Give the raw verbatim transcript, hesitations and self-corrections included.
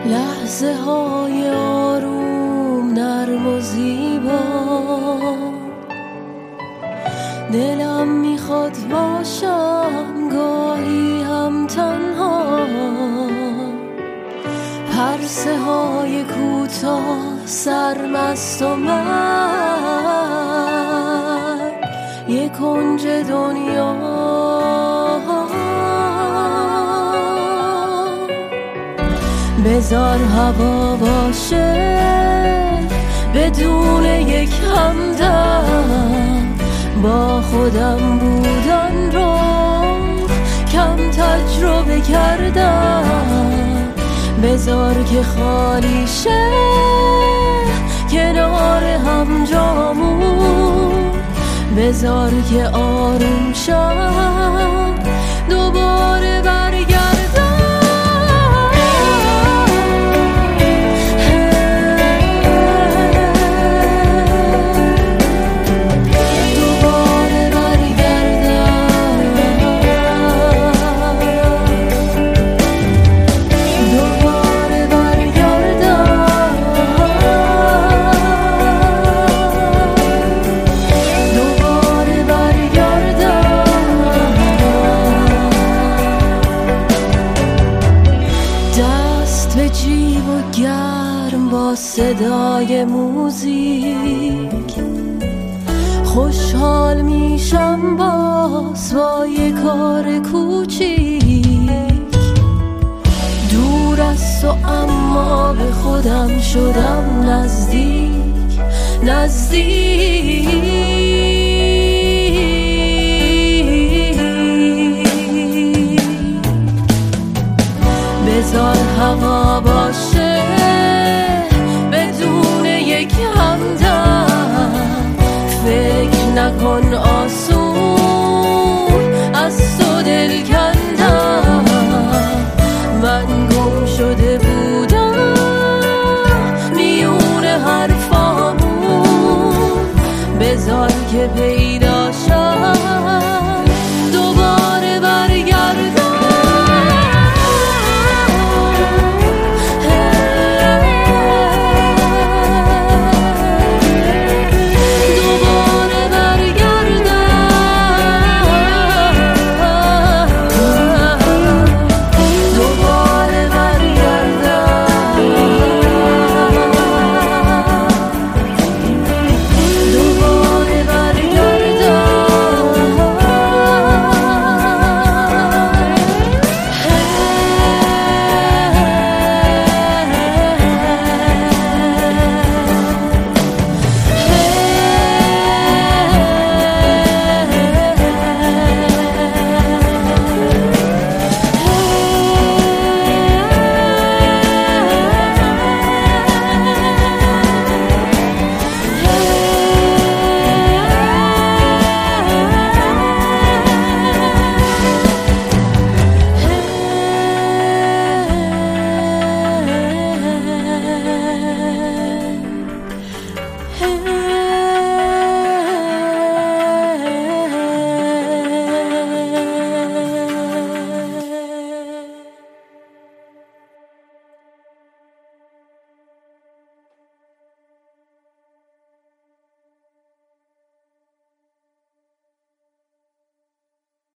لحظه های آروم نرم و زیبا، دلم میخواد باشم گاهی هم تنها. پرسه های کوتاه سرمست و من یک کنج دنیا. بذار هوا باشه بدون یک همدم، با خودم بودن رو کم تجربه کردم. بذار که خالی شه کنار هم جامون، بذار که آروم شم دوباره برگردم. به جیب و گرم با صدای موزیک، خوشحال میشم باز با یک کار کوچیک. دور است و اما به خودم شدم نزدیک نزدیک. بذار هوا باشه بدون یک همدم، فکر نکن آسون از تو دل کندم. من گم شده بودم میون حرفامون، بذار که پیدا